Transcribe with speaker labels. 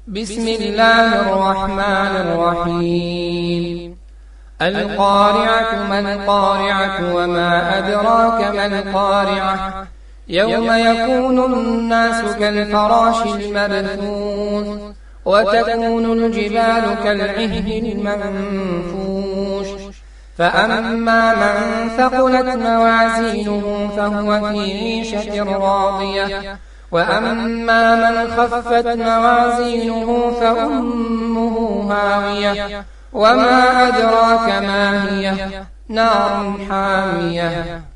Speaker 1: بسم الله الرحمن الرحيم القارعة ما القارعة وما أدراك ما القارعة يوم يكون الناس كالفراش المبثوث وتكون الجبال كالعهن المنفوش فأما من ثقلت موازينه فهو في عيشة راضية وأما من خفت موازينه فأمه هاوية وما أدراك ما هي نار حامية